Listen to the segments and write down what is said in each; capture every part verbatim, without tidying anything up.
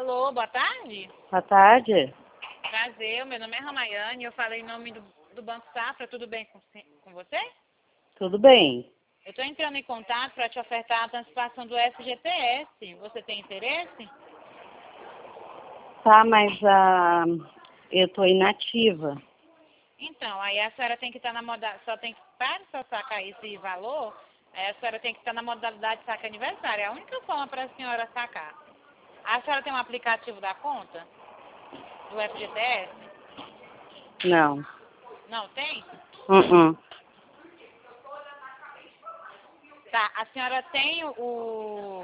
Alô, boa tarde. Boa tarde. Prazer, meu nome é Ramayane, eu falei em nome do, do Banco Safra, tudo bem com, com você? Tudo bem. Eu estou entrando em contato para te ofertar a antecipação do F G T S. Você tem interesse? Tá, mas ah, eu tô inativa. Então, aí a senhora tem que estar na modalidade, só tem que, para só sacar esse valor, aí a senhora tem que estar na modalidade de saque aniversário. É a única forma para a senhora sacar. A senhora tem um aplicativo da conta? Do F G T S? Não. Não tem? Uh-uh. Tá, a senhora tem o...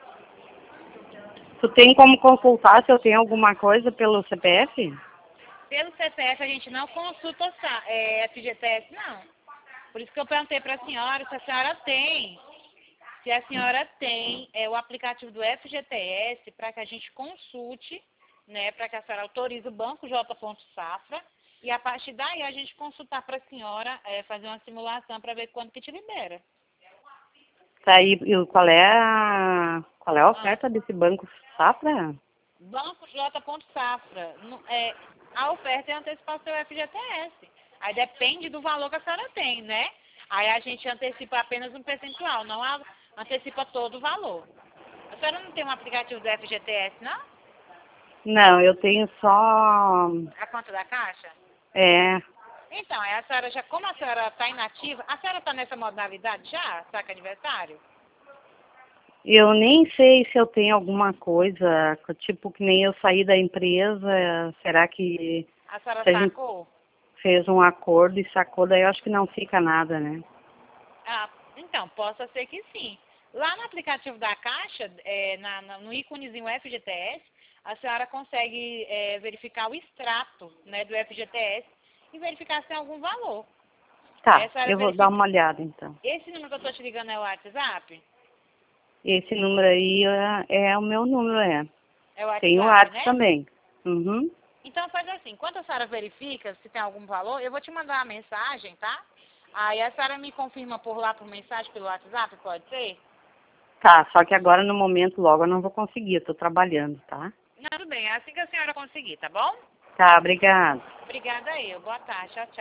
Tu tem como consultar se eu tenho alguma coisa pelo C P F? Pelo C P F a gente não consulta é, F G T S, não. Por isso que eu perguntei para a senhora se a senhora tem. Se a senhora tem é, o aplicativo do F G T S para que a gente consulte, né, para que a senhora autorize o Banco J. Safra e a partir daí a gente consultar para a senhora é, fazer uma simulação para ver quando que te libera. Tá, e, e qual é a qual é a Ah. oferta desse Banco Safra? Banco J. Safra, no- é, a oferta é antecipação F G T S. Aí depende do valor que a senhora tem, né? Aí a gente antecipa apenas um percentual, não a, antecipa todo o valor. A senhora não tem um aplicativo do F G T S, não? Não, eu tenho só A conta da Caixa? é, Então, aí a senhora já, como a senhora está inativa, a senhora está nessa modalidade já, saca aniversário? eu nem sei se eu tenho alguma coisa, tipo que nem eu saí da empresa, será que A senhora se a gente sacou? fez um acordo e sacou, daí eu acho que não fica nada, né? Ah, então, possa ser que sim. Lá no aplicativo da Caixa, é, na, na- no íconezinho F G T S, a senhora consegue é, verificar o extrato, né, do F G T S e verificar se tem algum valor. Aí Tá, a senhora eu vou dar verifica. uma olhada então. Esse número que eu estou te ligando é o WhatsApp? Esse número aí é, é o meu número, é. É o Tem o WhatsApp, WhatsApp né? também. Uhum. Então faz assim, quando a senhora verifica se tem algum valor, eu vou te mandar uma mensagem, tá? Aí a senhora me confirma por lá, por mensagem, pelo WhatsApp, pode ser? Tá, só que agora no momento logo eu não vou conseguir, eu tô trabalhando, tá? Não, tudo bem, é assim que a senhora conseguir, tá bom? Tá, obrigada. Obrigada eu, boa tarde, tchau, tchau.